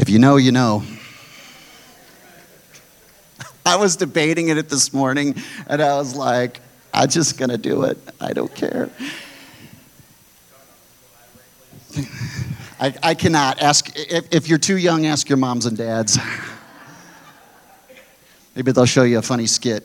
If you know, you know. I was debating it this morning, and I was like, I'm just going to do it. I don't care. I cannot. Ask if you're too young, ask your moms and dads. Maybe they'll show you a funny skit.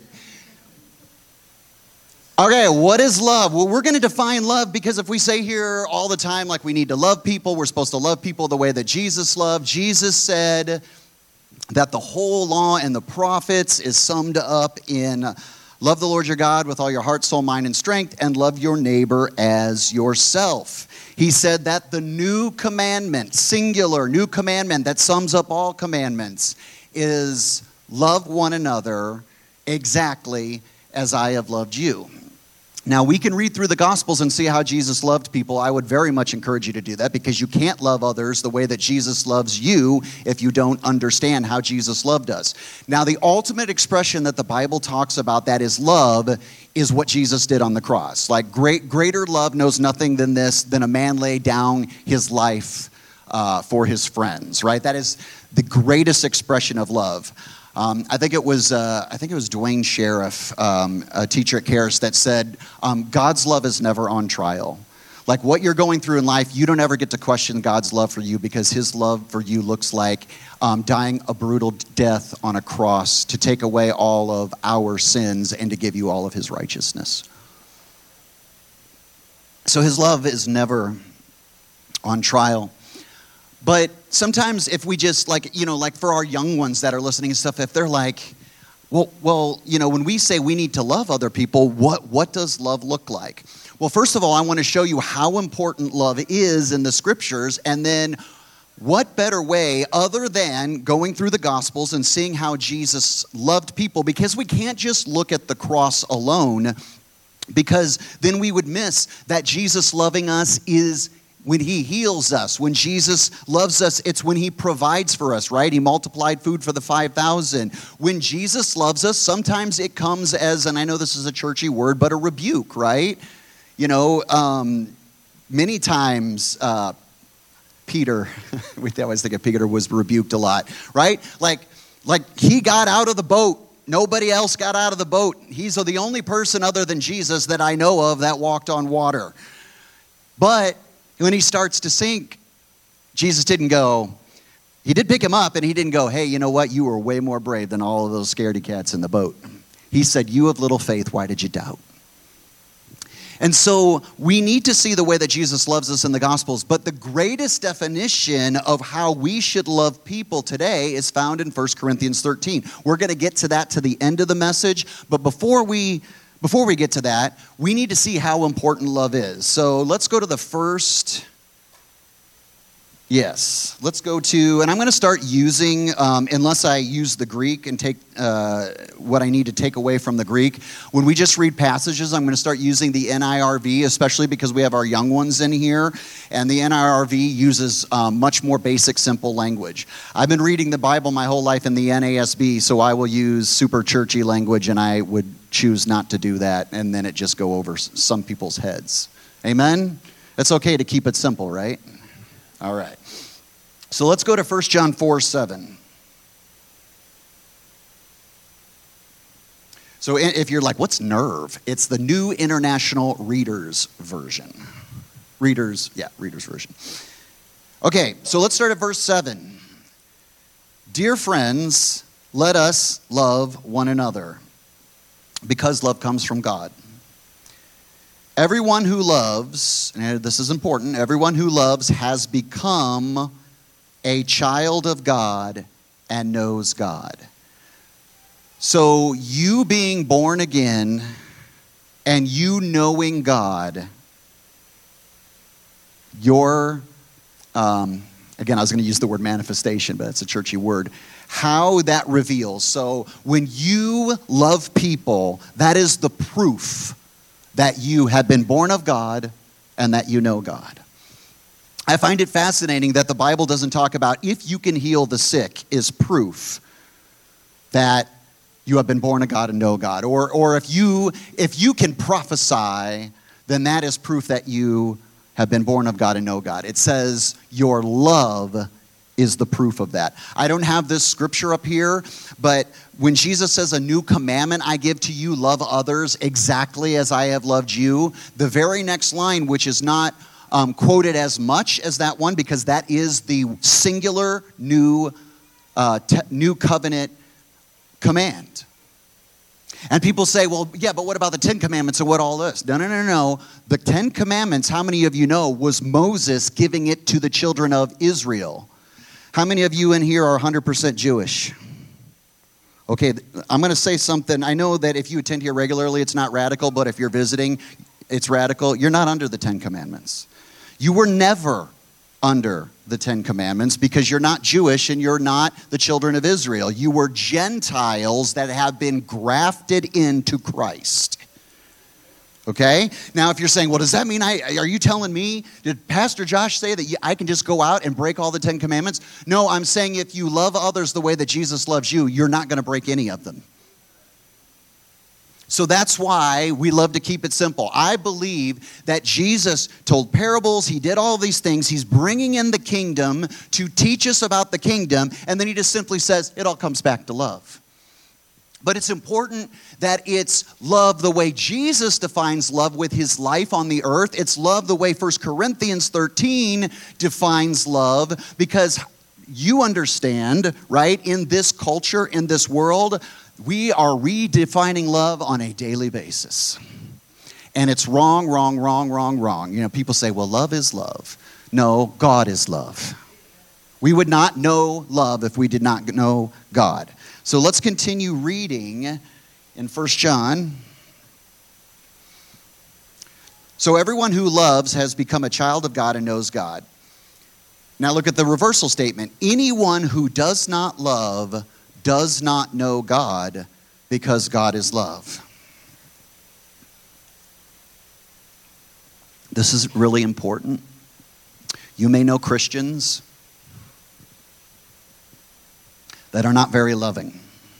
Okay, what is love? Well, we're going to define love because if we say here all the time, like we need to love people, we're supposed to love people the way that Jesus loved. Jesus said that the whole law and the prophets is summed up in love the Lord your God with all your heart, soul, mind, and strength, and love your neighbor as yourself. He said that the new commandment, singular, new commandment that sums up all commandments is love one another exactly as I have loved you. Now, we can read through the Gospels and see how Jesus loved people. I would very much encourage you to do that because you can't love others the way that Jesus loves you if you don't understand how Jesus loved us. Now, the ultimate expression that the Bible talks about that is love is what Jesus did on the cross. Like greater love knows nothing than this, than a man lay down his life for his friends, right? That is the greatest expression of love. I think it was Dwayne Sheriff, a teacher at Charis, that said, God's love is never on trial. Like what you're going through in life, you don't ever get to question God's love for you because his love for you looks like dying a brutal death on a cross to take away all of our sins and to give you all of his righteousness. So his love is never on trial. But sometimes if we just like for our young ones that are listening and stuff, if they're like, well, when we say we need to love other people, what does love look like? Well, first of all, I want to show you how important love is in the scriptures, and then what better way other than going through the Gospels and seeing how Jesus loved people, because we can't just look at the cross alone, because then we would miss that Jesus loving us is when he heals us. When Jesus loves us, it's when he provides for us, right? He multiplied food for the 5,000. When Jesus loves us, sometimes it comes as, and I know this is a churchy word, but a rebuke, right? Many times Peter, we always think of Peter was rebuked a lot, right? Like he got out of the boat. Nobody else got out of the boat. He's the only person other than Jesus that I know of that walked on water. But when he starts to sink, Jesus didn't go, he did pick him up and he didn't go, hey, you know what? You were way more brave than all of those scaredy cats in the boat. He said, you have little faith, why did you doubt? And so we need to see the way that Jesus loves us in the Gospels, but the greatest definition of how we should love people today is found in 1 Corinthians 13. We're going to get to that to the end of the message, but before we get to that, we need to see how important love is. So let's go to the first. Yes, let's go to, and I'm going to start using, unless I use the Greek and take what I need to take away from the Greek. When we just read passages, I'm going to start using the NIRV, especially because we have our young ones in here, and the NIRV uses much more basic, simple language. I've been reading the Bible my whole life in the NASB, so I will use super churchy language, and I would choose not to do that, and then it just go over some people's heads. Amen? It's okay to keep it simple, right? All right. So let's go to 1 John 4:7. So if you're like, what's nerve? It's the New International Reader's Version. Reader's Version. Okay, so let's start at verse 7. Dear friends, let us love one another, because love comes from God. Everyone who loves, and this is important, everyone who loves has become a child of God and knows God. So you being born again and you knowing God, your, again, I was going to use the word manifestation, but it's a churchy word, how that reveals. So when you love people, that is the proof that you have been born of God and that you know God. I find it fascinating that the Bible doesn't talk about if you can heal the sick is proof that you have been born of God and know God. Or if you can prophesy, then that is proof that you have been born of God and know God. It says your love is the proof of that. I don't have this scripture up here, but when Jesus says, a new commandment I give to you, love others exactly as I have loved you, the very next line, which is not quoted as much as that one, because that is the singular new covenant command. And people say, well, yeah, but what about the 10 Commandments and what all this? No. The 10 Commandments, how many of you know, was Moses giving it to the children of Israel? How many of you in here are 100% Jewish? Okay, I'm going to say something. I know that if you attend here regularly, it's not radical, but if you're visiting, it's radical. You're not under the 10 Commandments. You were never under the 10 Commandments because you're not Jewish and you're not the children of Israel. You were Gentiles that have been grafted into Christ. Okay? Now, if you're saying, well, does that mean are you telling me, did Pastor Josh say that I can just go out and break all the 10 Commandments? No, I'm saying if you love others the way that Jesus loves you, you're not going to break any of them. So that's why we love to keep it simple. I believe that Jesus told parables. He did all these things. He's bringing in the kingdom to teach us about the kingdom. And then he just simply says, it all comes back to love. But it's important that it's love the way Jesus defines love with his life on the earth. It's love the way 1 Corinthians 13 defines love, because you understand, right, in this culture, in this world, we are redefining love on a daily basis. And it's wrong. You know, people say, well, love is love. No, God is love. We would not know love if we did not know God. So let's continue reading in 1 John. So everyone who loves has become a child of God and knows God. Now look at the reversal statement. Anyone who does not love does not know God, because God is love. This is really important. You may know Christians that are not very loving.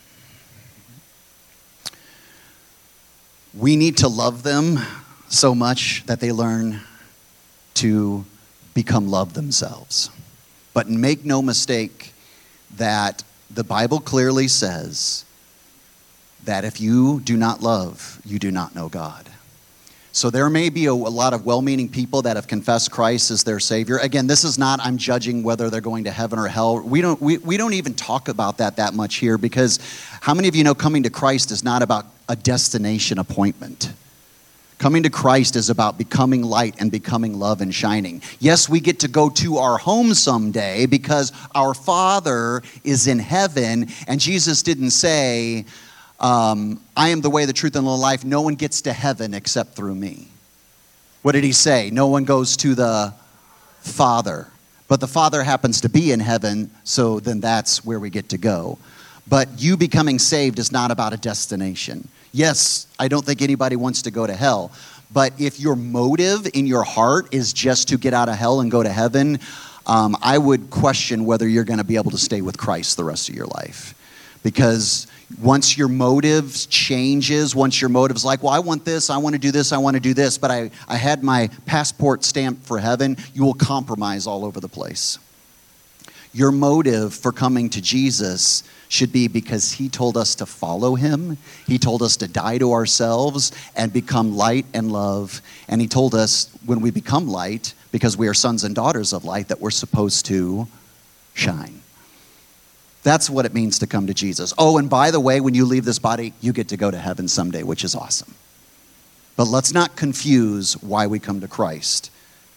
We need to love them so much that they learn to become love themselves. But make no mistake that the Bible clearly says that if you do not love, you do not know God. So there may be a lot of well-meaning people that have confessed Christ as their Savior. Again, this is not, I'm judging whether they're going to heaven or hell. We don't even talk about that much here, because how many of you know coming to Christ is not about a destination appointment? Coming to Christ is about becoming light and becoming love and shining. Yes, we get to go to our home someday because our Father is in heaven, and Jesus didn't say, I am the way, the truth, and the life. No one gets to heaven except through me. What did he say? No one goes to the Father. But the Father happens to be in heaven, so then that's where we get to go. But you becoming saved is not about a destination. Yes, I don't think anybody wants to go to hell. But if your motive in your heart is just to get out of hell and go to heaven, I would question whether you're going to be able to stay with Christ the rest of your life. Because once your motive changes, once your motive's like, well, I want this, I want to do this, I want to do this, but I had my passport stamped for heaven, you will compromise all over the place. Your motive for coming to Jesus should be because he told us to follow him. He told us to die to ourselves and become light and love. And he told us when we become light, because we are sons and daughters of light, that we're supposed to shine. That's what it means to come to Jesus. Oh, and by the way, when you leave this body, you get to go to heaven someday, which is awesome. But let's not confuse why we come to Christ.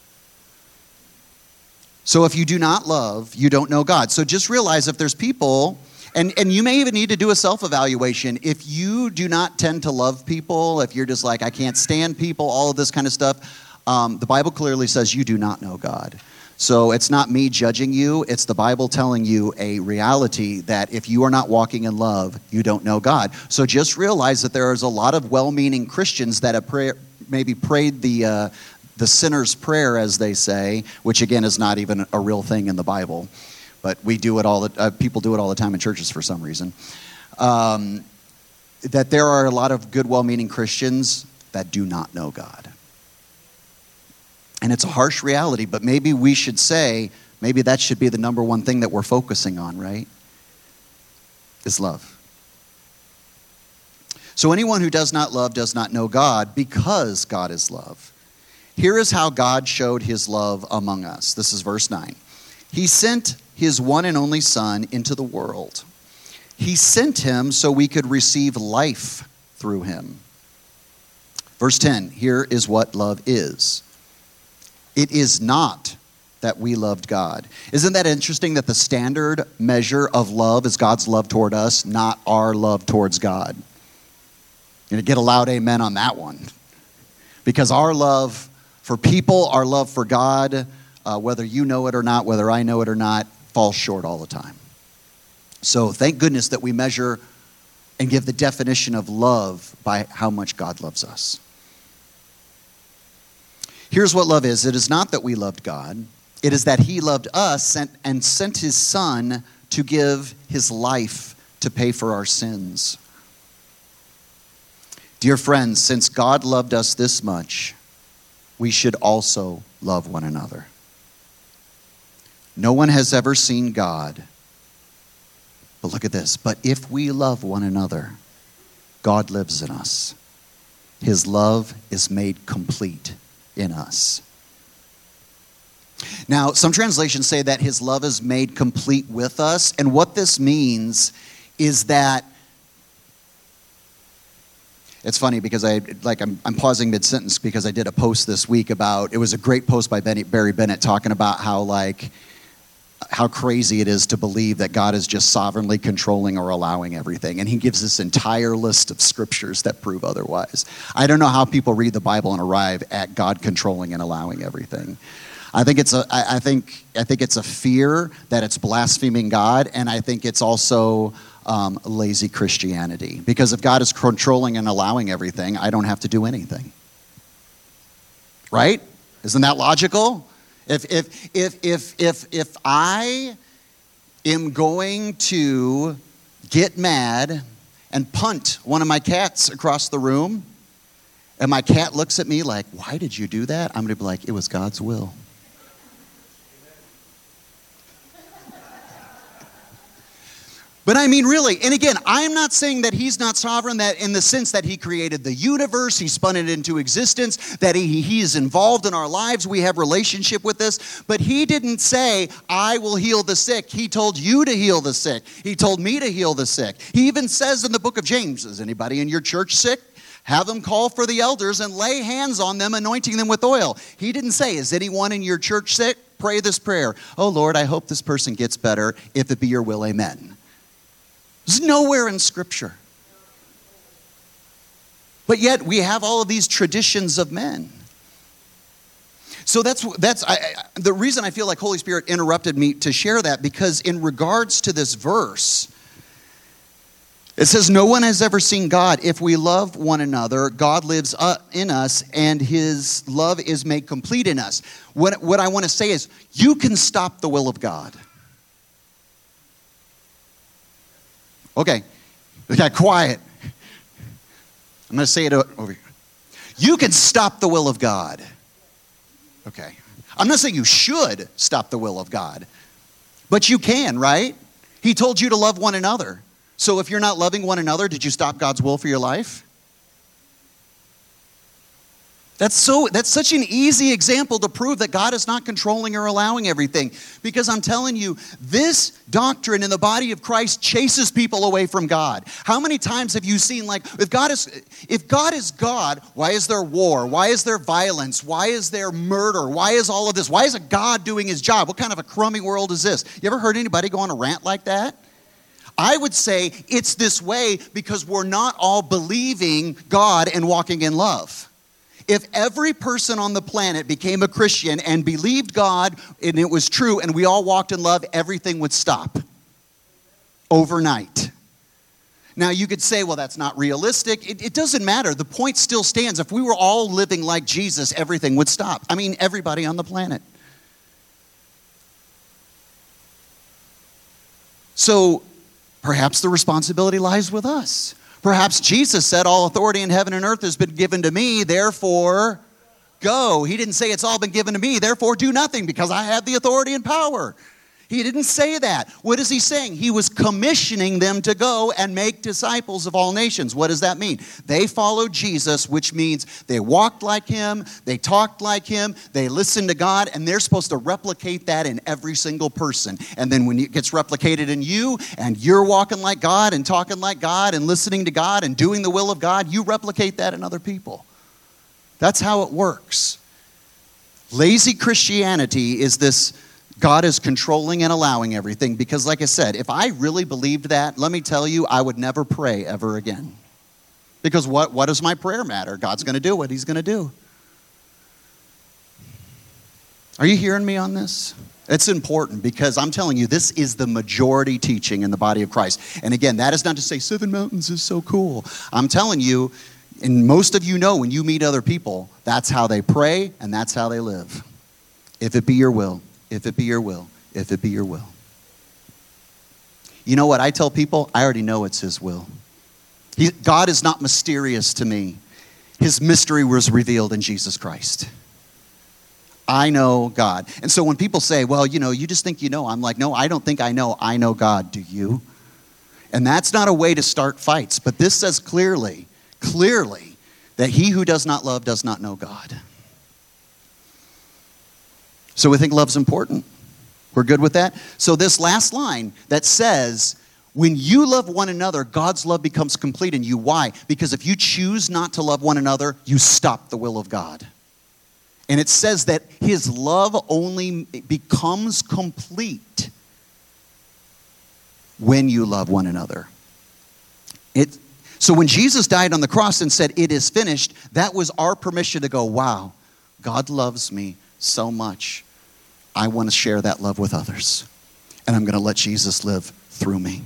So if you do not love, you don't know God. So just realize if there's people, and you may even need to do a self-evaluation. If you do not tend to love people, if you're just like, I can't stand people, all of this kind of stuff, the Bible clearly says you do not know God. So it's not me judging you. It's the Bible telling you a reality that if you are not walking in love, you don't know God. So just realize that there is a lot of well-meaning Christians that have maybe prayed the sinner's prayer, as they say, which again is not even a real thing in the Bible. But we do it people do it all the time in churches for some reason. That there are a lot of good, well-meaning Christians that do not know God. And it's a harsh reality, but maybe we should say, Maybe that should be the number one thing that we're focusing on, right? Is love. So anyone who does not love does not know God, because God is love. Here is how God showed his love among us. This is verse 9. He sent his one and only Son into the world. He sent him so we could receive life through him. Verse 10, here is what love is. It is not that we loved God. Isn't that interesting that the standard measure of love is God's love toward us, not our love towards God? You're going to get a loud amen on that one. Because our love for people, our love for God, whether you know it or not, whether I know it or not, falls short all the time. So thank goodness that we measure and give the definition of love by how much God loves us. Here's what love is. It is not that we loved God. It is that he loved us and sent his Son to give his life to pay for our sins. Dear friends, since God loved us this much, we should also love one another. No one has ever seen God. But look at this. But if we love one another, God lives in us. His love is made complete in us. Now, some translations say that his love is made complete with us. And what this means is that it's funny because I'm pausing mid-sentence because I did a post this week about, it was a great post by Barry Bennett talking about how crazy it is to believe that God is just sovereignly controlling or allowing everything. And he gives this entire list of scriptures that prove otherwise. I don't know how people read the Bible and arrive at God controlling and allowing everything. I think it's a fear that it's blaspheming God, and I think it's also lazy Christianity. Because if God is controlling and allowing everything, I don't have to do anything. Right? Isn't that logical? If I am going to get mad and punt one of my cats across the room, and my cat looks at me like, why did you do that? I'm going to be like, it was God's will. But I mean, really, and again, I'm not saying that he's not sovereign, that in the sense that he created the universe, he spun it into existence, that he is involved in our lives, we have relationship with this, but he didn't say, I will heal the sick. He told you to heal the sick. He told me to heal the sick. He even says in the book of James, is anybody in your church sick? Have them call for the elders and lay hands on them, anointing them with oil. He didn't say, is anyone in your church sick? Pray this prayer. Oh Lord, I hope this person gets better. If it be your will, amen. There's nowhere in Scripture. But yet we have all of these traditions of men. So that's the reason I feel like Holy Spirit interrupted me to share that, because in regards to this verse, it says, no one has ever seen God. If we love one another, God lives in us, and his love is made complete in us. What I want to say is, you can stop the will of God. Okay, we got quiet. I'm going to say it over here. You can stop the will of God. Okay. I'm not saying you should stop the will of God, but you can, right? He told you to love one another. So if you're not loving one another, did you stop God's will for your life? That's such an easy example to prove that God is not controlling or allowing everything. Because I'm telling you, this doctrine in the body of Christ chases people away from God. How many times have you seen, like, if God is God, why is there war? Why is there violence? Why is there murder? Why is all of this? Why isn't God doing his job? What kind of a crummy world is this? You ever heard anybody go on a rant like that? I would say it's this way because we're not all believing God and walking in love. If every person on the planet became a Christian and believed God and it was true and we all walked in love, everything would stop overnight. Now you could say, well, that's not realistic. It doesn't matter. The point still stands. If we were all living like Jesus, everything would stop. I mean, everybody on the planet. So perhaps the responsibility lies with us. Perhaps Jesus said, all authority in heaven and earth has been given to me, therefore go. He didn't say it's all been given to me, therefore do nothing because I have the authority and power. He didn't say that. What is he saying? He was commissioning them to go and make disciples of all nations. What does that mean? They followed Jesus, which means they walked like him, they talked like him, they listened to God, and they're supposed to replicate that in every single person. And then when it gets replicated in you, and you're walking like God and talking like God and listening to God and doing the will of God, you replicate that in other people. That's how it works. Lazy Christianity is this God is controlling and allowing everything, because like I said, if I really believed that, let me tell you, I would never pray ever again. Because what does my prayer matter? God's going to do what he's going to do. Are you hearing me on this? It's important because I'm telling you, this is the majority teaching in the body of Christ. And again, that is not to say Seven Mountains is so cool. I'm telling you, and most of you know when you meet other people, that's how they pray and that's how they live. If it be your will. If it be your will, if it be your will. You know what I tell people? I already know it's his will. God is not mysterious to me. His mystery was revealed in Jesus Christ. I know God. And so when people say, well, you just think you know, I'm like, no, I don't think I know God. Do you? And that's not a way to start fights. But this says clearly, that he who does not love does not know God. So we think love's important. We're good with that? So this last line that says, when you love one another, God's love becomes complete in you. Why? Because if you choose not to love one another, you stop the will of God. And it says that his love only becomes complete when you love one another. So when Jesus died on the cross and said, it is finished, that was our permission to go, wow, God loves me so much. I want to share that love with others. And I'm going to let Jesus live through me.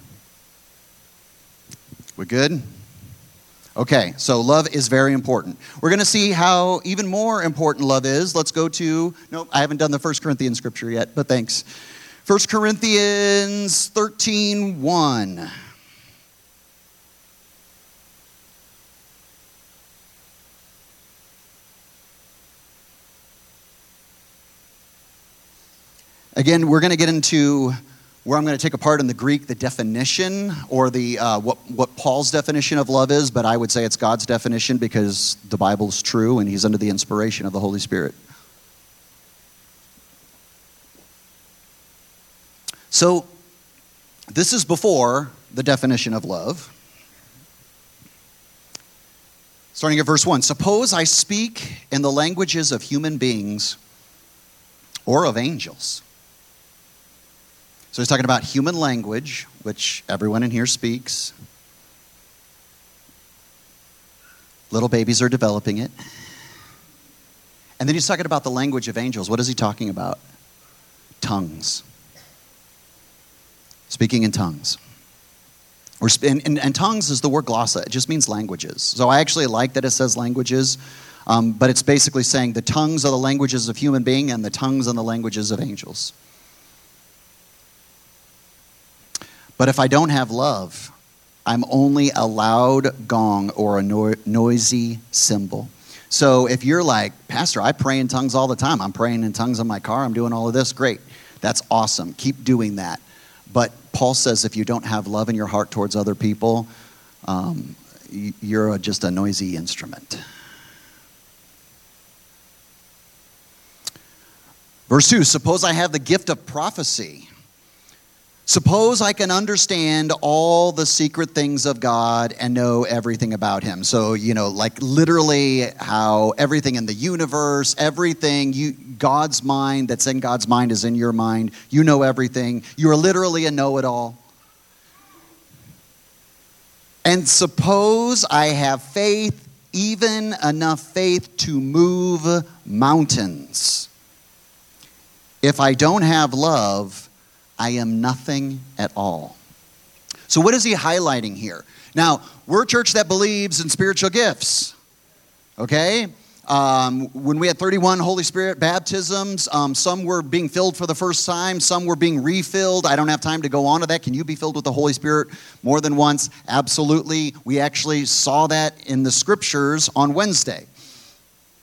We good? Okay, so love is very important. We're going to see how even more important love is. Let's go to, nope, I haven't done the 1 Corinthians scripture yet, but thanks. 1 Corinthians 13:1. Again, we're going to get into where I'm going to take apart in the Greek the definition or the what Paul's definition of love is, but I would say it's God's definition because the Bible is true and he's under the inspiration of the Holy Spirit. So this is before the definition of love. Starting at verse 1. Suppose I speak in the languages of human beings or of angels. So he's talking about human language, which everyone in here speaks. Little babies are developing it. And then he's talking about the language of angels. What is he talking about? Tongues. Speaking in tongues. And tongues is the word glossa. It just means languages. So I actually like that it says languages. But it's basically saying the tongues are the languages of human being and the tongues are the languages of angels. But if I don't have love, I'm only a loud gong or a noisy cymbal. So if you're like, Pastor, I pray in tongues all the time. I'm praying in tongues in my car. I'm doing all of this. Great. That's awesome. Keep doing that. But Paul says if you don't have love in your heart towards other people, you're just a noisy instrument. Verse 2, suppose I have the gift of prophecy. Suppose I can understand all the secret things of God and know everything about him. So, like literally how everything in the universe, everything, God's mind that's in God's mind is in your mind. You know everything. You're literally a know-it-all. And suppose I have faith, even enough faith to move mountains. If I don't have love, I am nothing at all. So what is he highlighting here? Now, we're a church that believes in spiritual gifts. Okay? When we had 31 Holy Spirit baptisms, some were being filled for the first time. Some were being refilled. I don't have time to go on to that. Can you be filled with the Holy Spirit more than once? Absolutely. We actually saw that in the scriptures on Wednesday.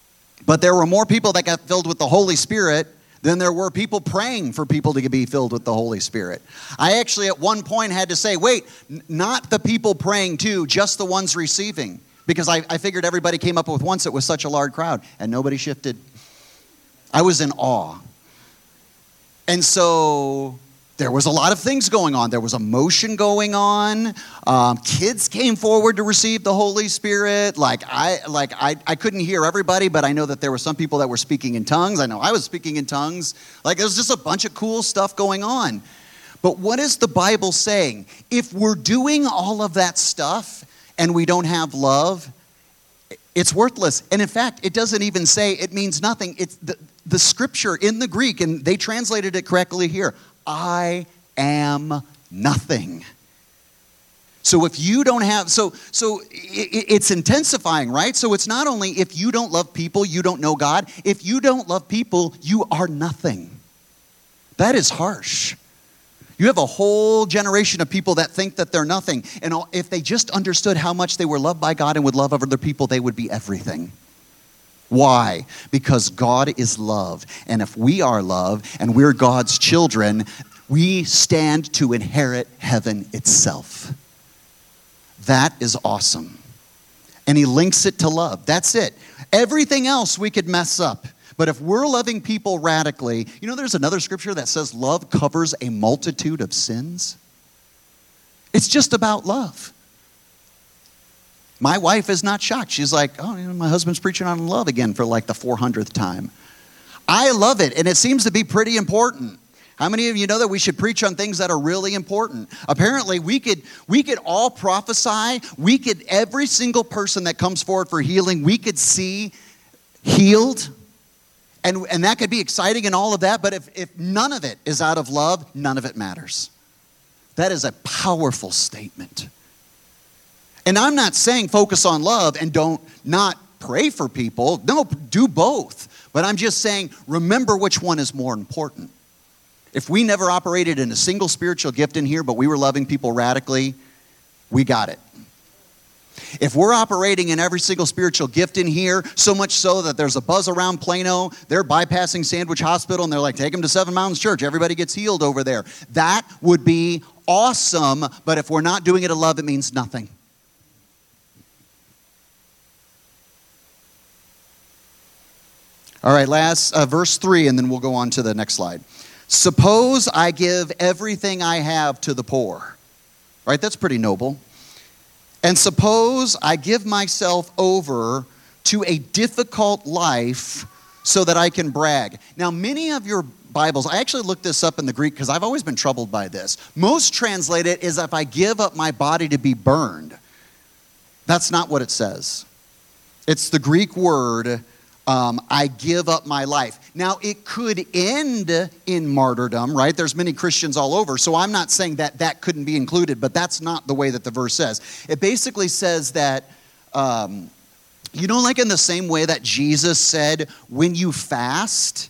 But there were more people that got filled with the Holy Spirit than there were people praying for people to be filled with the Holy Spirit. I actually at one point had to say, wait, not the people praying too, just the ones receiving. Because I figured everybody came up with once it was such a large crowd, and nobody shifted. I was in awe. And so there was a lot of things going on. There was emotion going on. Kids came forward to receive the Holy Spirit. I couldn't hear everybody, but I know that there were some people that were speaking in tongues. I know I was speaking in tongues. Like, there was just a bunch of cool stuff going on. But what is the Bible saying? If we're doing all of that stuff and we don't have love, it's worthless. And in fact, it doesn't even say it means nothing. It's the scripture in the Greek, and they translated it correctly here. I am nothing. So if you don't have, it's intensifying, right? So it's not only if you don't love people, you don't know God. If you don't love people, you are nothing. That is harsh. You have a whole generation of people that think that they're nothing. And if they just understood how much they were loved by God and would love other people, they would be everything. Why? Because God is love. And if we are love and we're God's children, we stand to inherit heaven itself. That is awesome. And he links it to love. That's it. Everything else we could mess up. But if we're loving people radically, you know, there's another scripture that says love covers a multitude of sins. It's just about love. My wife is not shocked. She's like, oh, my husband's preaching on love again for like the 400th time. I love it, and it seems to be pretty important. How many of you know that we should preach on things that are really important? Apparently, we could all prophesy. Every single person that comes forward for healing, we could see healed. And that could be exciting and all of that, but if none of it is out of love, none of it matters. That is a powerful statement. And I'm not saying focus on love and don't not pray for people. No, do both. But I'm just saying remember which one is more important. If we never operated in a single spiritual gift in here, but we were loving people radically, we got it. If we're operating in every single spiritual gift in here, so much so that there's a buzz around Plano, they're bypassing Sandwich Hospital, and they're like, take them to Seven Mountains Church. Everybody gets healed over there. That would be awesome, but if we're not doing it in love, it means nothing. All right, last verse 3, and then we'll go on to the next slide. Suppose I give everything I have to the poor. Right, that's pretty noble. And suppose I give myself over to a difficult life so that I can brag. Now, many of your Bibles, I actually looked this up in the Greek because I've always been troubled by this. Most translate it as if I give up my body to be burned. That's not what it says. It's the Greek word, I give up my life. Now, it could end in martyrdom, right? There's many Christians all over, so I'm not saying that that couldn't be included, but that's not the way that the verse says. It basically says that, like in the same way that Jesus said, when you fast,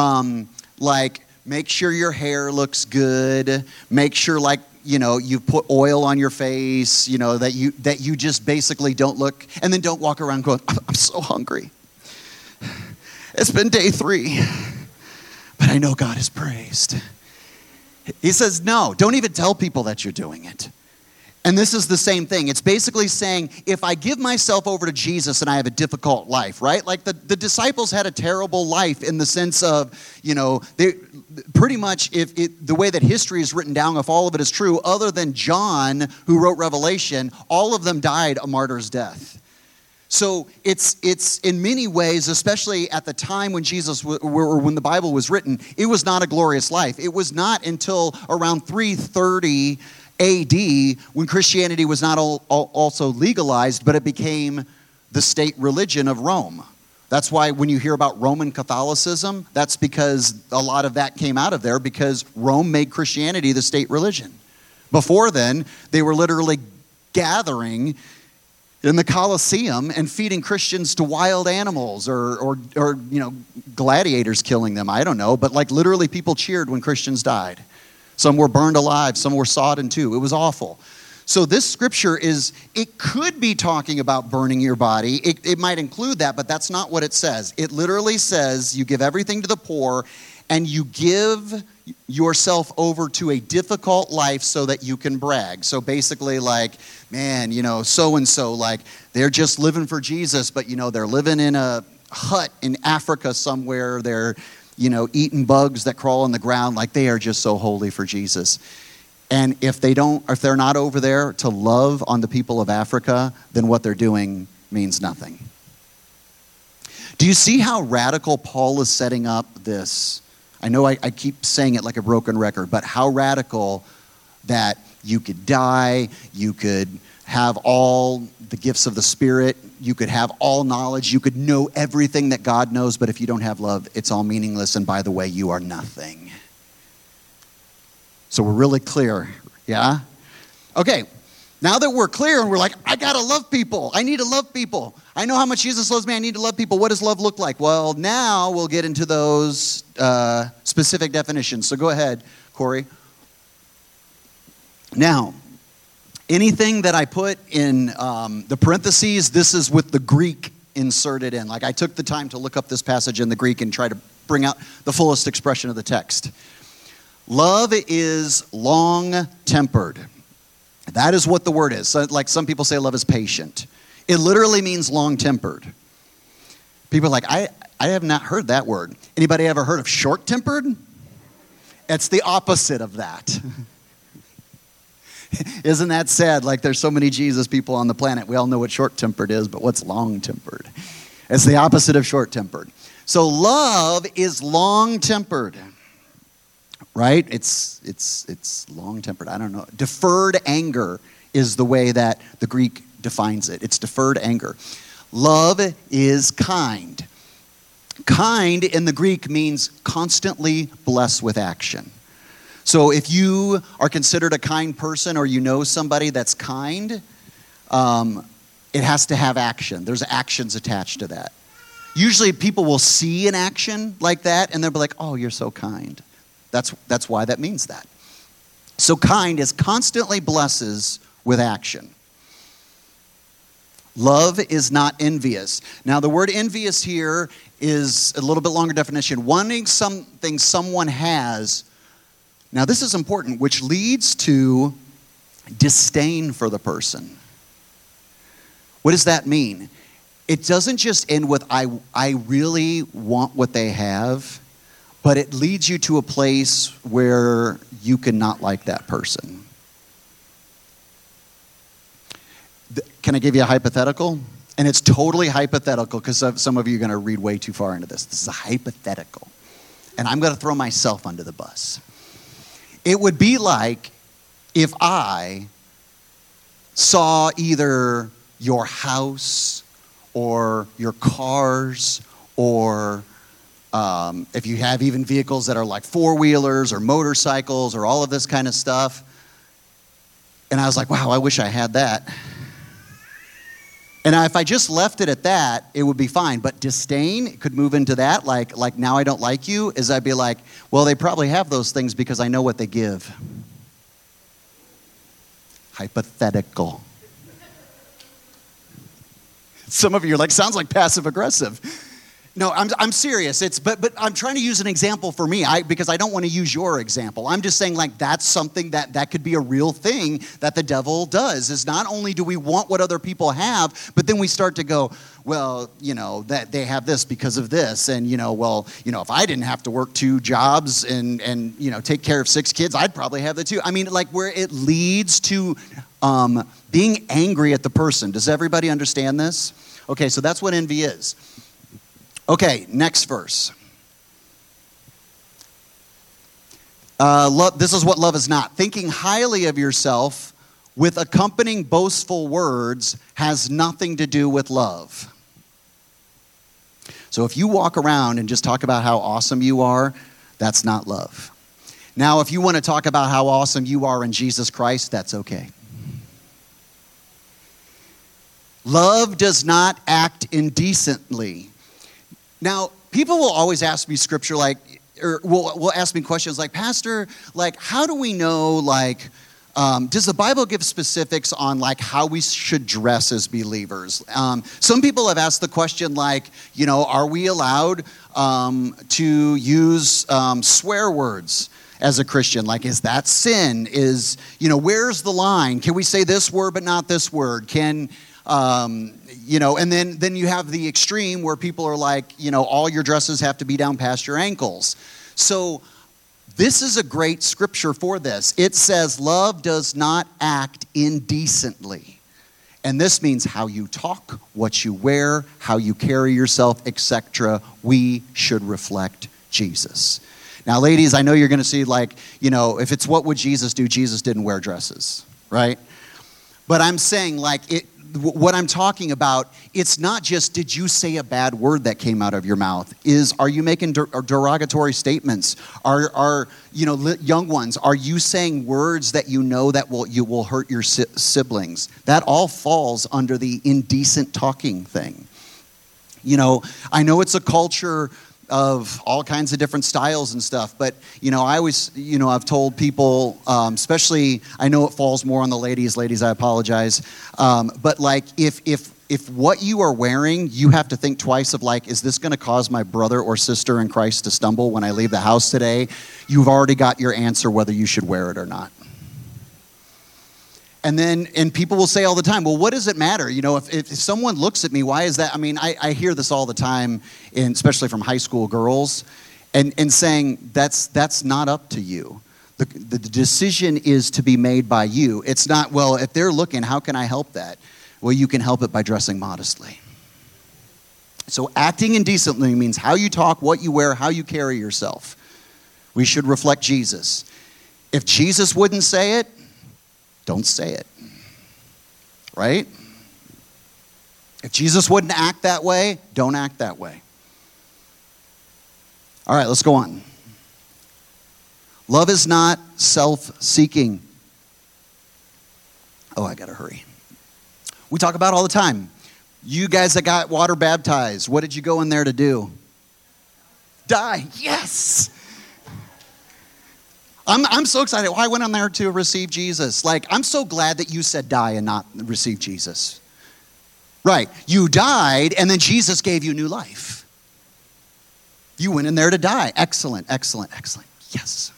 make sure your hair looks good, make sure you put oil on your face, that you just basically don't look, and then don't walk around going, I'm so hungry. It's been day 3, but I know God is praised. He says, no, don't even tell people that you're doing it. And this is the same thing. It's basically saying, if I give myself over to Jesus and I have a difficult life, right? Like the disciples had a terrible life in the sense of, they pretty much, the way that history is written down, if all of it is true, other than John, who wrote Revelation, all of them died a martyr's death. So it's in many ways, especially at the time when when the Bible was written, it was not a glorious life. It was not until around 330 AD when Christianity was not also legalized, but it became the state religion of Rome. That's why when you hear about Roman Catholicism, that's because a lot of that came out of there because Rome made Christianity the state religion. Before then, they were literally gathering in the Colosseum and feeding Christians to wild animals or gladiators killing them. I don't know, but literally people cheered when Christians died. Some were burned alive, some were sawed in two. It was awful. So this scripture it could be talking about burning your body. It might include that, but that's not what it says. It literally says you give everything to the poor and you give yourself over to a difficult life so that you can brag. So basically like, man, so-and-so, like they're just living for Jesus, but they're living in a hut in Africa somewhere. They're, eating bugs that crawl on the ground. Like they are just so holy for Jesus. And if they're not over there to love on the people of Africa, then what they're doing means nothing. Do you see how radical Paul is setting up this? I know I keep saying it like a broken record, but how radical that you could die, you could have all the gifts of the Spirit, you could have all knowledge, you could know everything that God knows, but if you don't have love, it's all meaningless, and by the way, you are nothing. So we're really clear, yeah? Okay, now that we're clear and we're like, I gotta love people. I need to love people. I know how much Jesus loves me. I need to love people. What does love look like? Well, now we'll get into those specific definitions. So go ahead, Corey. Now, anything that I put in the parentheses, this is with the Greek inserted in. Like I took the time to look up this passage in the Greek and try to bring out the fullest expression of the text. Love is long-tempered. That is what the word is. So, like some people say love is patient. It literally means long-tempered. People are like, I have not heard that word. Anybody ever heard of short-tempered? It's the opposite of that. Isn't that sad? Like there's so many Jesus people on the planet. We all know what short-tempered is, but what's long-tempered? It's the opposite of short-tempered. So love is long-tempered. Right? It's long-tempered. I don't know. Deferred anger is the way that the Greek defines it. It's deferred anger. Love is kind. Kind in the Greek means constantly blessed with action. So if you are considered a kind person or you know somebody that's kind, it has to have action. There's actions attached to that. Usually people will see an action like that and they'll be like, oh, you're so kind. That's why that means that. So kind is constantly blesses with action. Love is not envious. Now the word envious here is a little bit longer definition. Wanting something someone has. Now this is important, which leads to disdain for the person. What does that mean? It doesn't just end with I really want what they have. But it leads you to a place where you cannot like that person. Can I give you a hypothetical? And it's totally hypothetical because some of you are going to read way too far into this. This is a hypothetical. And I'm going to throw myself under the bus. It would be like if I saw either your house or your cars or if you have even vehicles that are like four-wheelers or motorcycles or all of this kind of stuff. And I was like, wow, I wish I had that. And if I just left it at that, it would be fine. But disdain could move into that, like now I don't like you, is I'd be like, well, they probably have those things because I know what they give. Hypothetical. Some of you are like, sounds like passive-aggressive. No, I'm serious. But I'm trying to use an example for me because I don't want to use your example. I'm just saying like that's something that could be a real thing that the devil does. Is not only do we want what other people have, but then we start to go, well, that they have this because of this, and if I didn't have to work 2 jobs and take care of 6 kids, I'd probably have the 2. I mean, like where it leads to being angry at the person. Does everybody understand this? Okay, so that's what envy is. Okay, next verse. This is what love is not. Thinking highly of yourself with accompanying boastful words has nothing to do with love. So if you walk around and just talk about how awesome you are, that's not love. Now, if you want to talk about how awesome you are in Jesus Christ, that's okay. Love does not act indecently. Now, people will always ask me scripture will ask me questions like, Pastor, like, how do we know, like, does the Bible give specifics on like how we should dress as believers? Some people have asked the question like, are we allowed to use swear words as a Christian? Like, is that sin? Where's the line? Can we say this word but not this word? And then you have the extreme where people are like, all your dresses have to be down past your ankles. So this is a great scripture for this. It says, love does not act indecently. And this means how you talk, what you wear, how you carry yourself, etc. We should reflect Jesus. Now, ladies, I know you're going to see if it's what would Jesus do, Jesus didn't wear dresses, right? But I'm saying what I'm talking about, it's not just did you say a bad word that came out of your mouth. Are you making derogatory statements? Are young ones, are you saying words that that will hurt your siblings? That all falls under the indecent talking thing. I know it's a culture of all kinds of different styles and stuff. But, I always, I've told people, especially, I know it falls more on the ladies. Ladies, I apologize. But if what you are wearing, you have to think twice of is this going to cause my brother or sister in Christ to stumble when I leave the house today? You've already got your answer whether you should wear it or not. And people will say all the time, well, what does it matter? If someone looks at me, why is that? I mean, I hear this all the time, especially from high school girls, and saying that's not up to you. The decision is to be made by you. It's not, well, if they're looking, how can I help that? Well, you can help it by dressing modestly. So acting indecently means how you talk, what you wear, how you carry yourself. We should reflect Jesus. If Jesus wouldn't say it, don't say it, right? If Jesus wouldn't act that way, don't act that way. All right, let's go on. Love is not self-seeking. Oh, I gotta hurry. We talk about it all the time. You guys that got water baptized, what did you go in there to do? Die. Yes. I'm so excited. I went on there to receive Jesus. I'm so glad that you said die and not receive Jesus. Right. You died, and then Jesus gave you new life. You went in there to die. Excellent, excellent, excellent. Yes.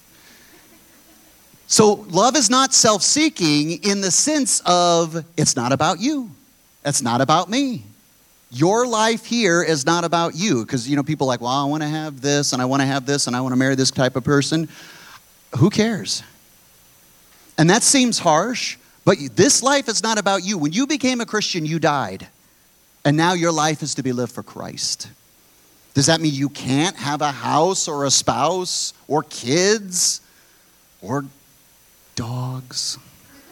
So love is not self-seeking in the sense of it's not about you. It's not about me. Your life here is not about you. Because, people are like, well, I want to have this, and I want to have this, and I want to marry this type of person. Who cares? And that seems harsh, but this life is not about you. When you became a Christian, you died. And now your life is to be lived for Christ. Does that mean you can't have a house or a spouse or kids or dogs?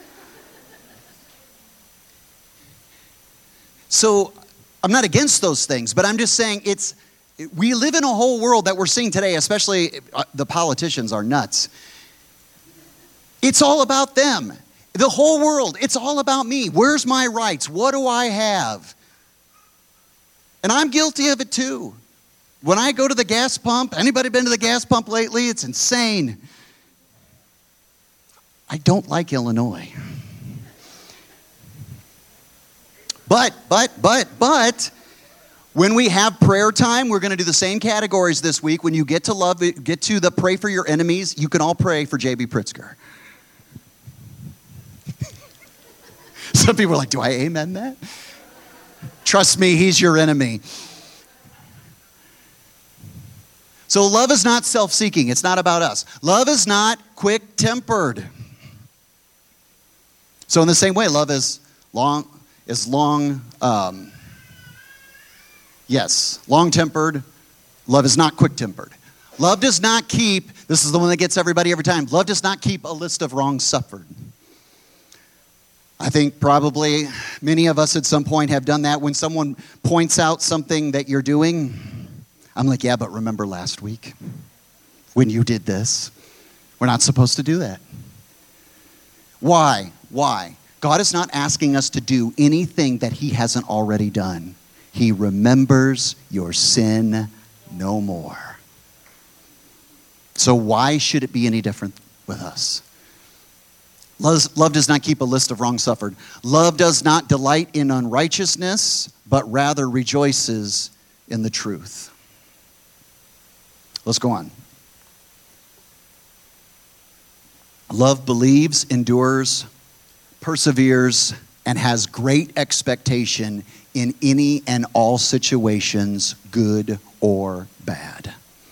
So I'm not against those things, but I'm just saying we live in a whole world that we're seeing today, especially the politicians are nuts. It's all about them. The whole world, it's all about me. Where's my rights? What do I have? And I'm guilty of it too. When I go to the gas pump, anybody been to the gas pump lately? It's insane. I don't like Illinois. But, when we have prayer time, we're going to do the same categories this week. When you get to the pray for your enemies, you can all pray for J.B. Pritzker. Some people are like, do I amen that? Trust me, he's your enemy. So love is not self-seeking. It's not about us. Love is not quick-tempered. So in the same way, love is long-tempered. Love is not quick-tempered. Love does not keep, this is the one that gets everybody every time, love does not keep a list of wrongs suffered. I think probably many of us at some point have done that. When someone points out something that you're doing, I'm like, yeah, but remember last week when you did this? We're not supposed to do that. Why? God is not asking us to do anything that he hasn't already done. He remembers your sin no more. So why should it be any different with us? Love does not keep a list of wrongs suffered. Love does not delight in unrighteousness, but rather rejoices in the truth. Let's go on. Love believes, endures, perseveres, and has great expectation in any and all situations, good or bad.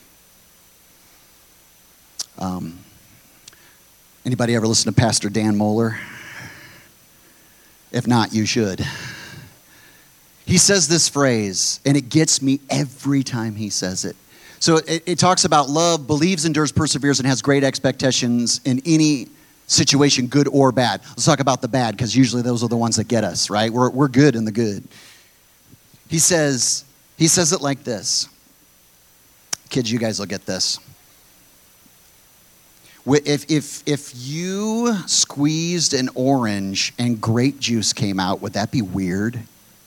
Anybody ever listen to Pastor Dan Mohler? If not, you should. He says this phrase, and it gets me every time he says it. So it talks about love, believes, endures, perseveres, and has great expectations in any situation, good or bad. Let's talk about the bad, because usually those are the ones that get us, right? We're good in the good. He says it like this. Kids, you guys will get this. If you squeezed an orange and grape juice came out, would that be weird?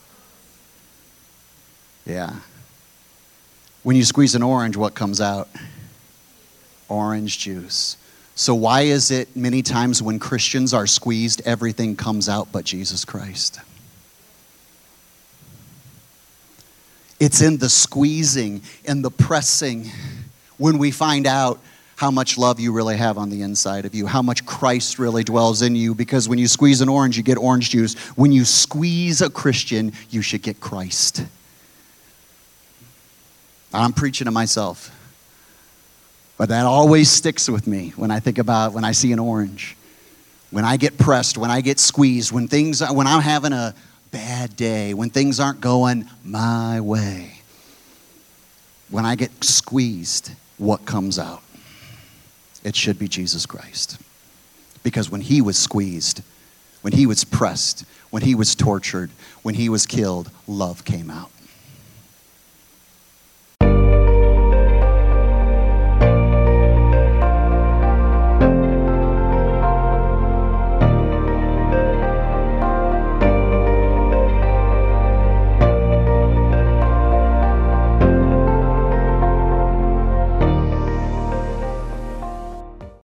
Yeah. When you squeeze an orange, what comes out? Orange juice. So why is it many times when Christians are squeezed, everything comes out but Jesus Christ? It's in the squeezing and the pressing when we find out how much love you really have on the inside of you, how much Christ really dwells in you, because when you squeeze an orange, you get orange juice. When you squeeze a Christian, you should get Christ. I'm preaching to myself, but that always sticks with me when I think about when I see an orange. When I get pressed, when I get squeezed, when I'm having a bad day, when things aren't going my way, when I get squeezed, what comes out? It should be Jesus Christ. Because when he was squeezed, when he was pressed, when he was tortured, when he was killed, love came out.